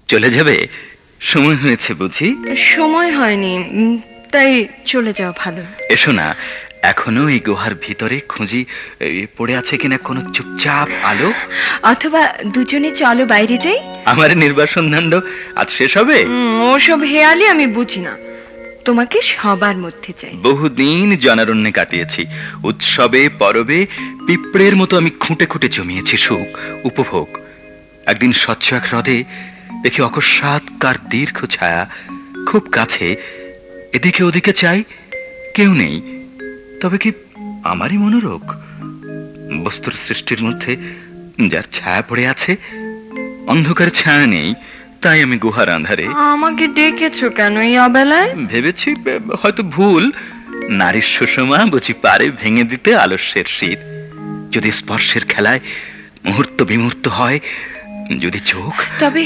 চলে যাবে? সময় হয়েছে বুঝি? সময় হয়নি, তাই চলে যাও ভালো। এসো না, এখনো এই গুহার ভিতরে খুঁজি পড়ে আছে কিনা কোনো চুপচাপ আলো। অথবা দুজনে চলো বাইরে যাই। আমার নির্বাসন দণ্ড আজ শেষ হবে? ওসব হেয়ালি আমি বুঝি না, তোমাকে সবার মধ্যে চাই। বহুদিন জনারণ্যে কাটিয়েছি, উৎসবে পরবে পিঁপড়ের মতো আমি খুঁটে খুঁটে জমিয়েছি সুখ উপভোগ। একদিন স্বচ্ছ এক হ্রদে দেখি অকস্মাৎ কার দীর্ঘ ছায়া, খুব কাছে। এদিকে ওদিকে চাই, কেউ নেই। তবে কি আমারই মনোরোগ? বস্তুর সৃষ্টির মধ্যে যার ছায়া পড়ে আছে, অন্ধকার ছায়া নেই, তাই আমি গুহার আঁধারে। আমাকে ডেকেছো কেন এই অবেলায়? ভেবেছি হয়তো ভুল। নারীর সুষমা বুঝি পারে ভেঙে দিতে আলস্যের শীত। যদি স্পর্শের খেলায় মুহূর্ত বিমূর্ত হয়, যদি চোখ। তবে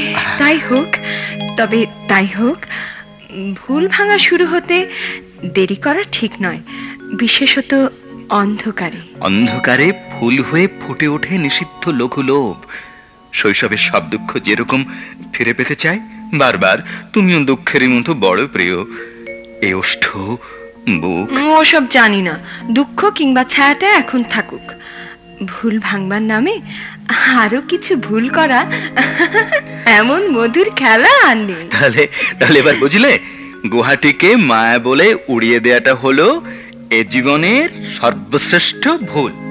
তাই হোক। ভুল ভাঙা শুরু হতে দেরি করা ঠিক নয়, বিশেষত অন্ধকারে। অন্ধকারে ফুল হয়ে ফুটে ওঠে নিষিদ্ধ লঘু লোভ। শৈশবের সব দুঃখ যেরকম ফিরে পেতে চাই বারবার, তুমিও দুঃখের মতো বড় প্রিয়। এ ওষ্ঠ, বুক। ওসব জানি না, দুঃখ কিংবা ছায়াটা এখন থাকুক। ভুল ভাঙবার নামে আরো কিছু ভুল করা, এমন মধুর খেলা আর নেই। তাহলে এবার বুঝলে, গুহাটিকে মায়া বলে উড়িয়ে দেয়াটা হলো এ জীবনের সর্বশ্রেষ্ঠ ভুল।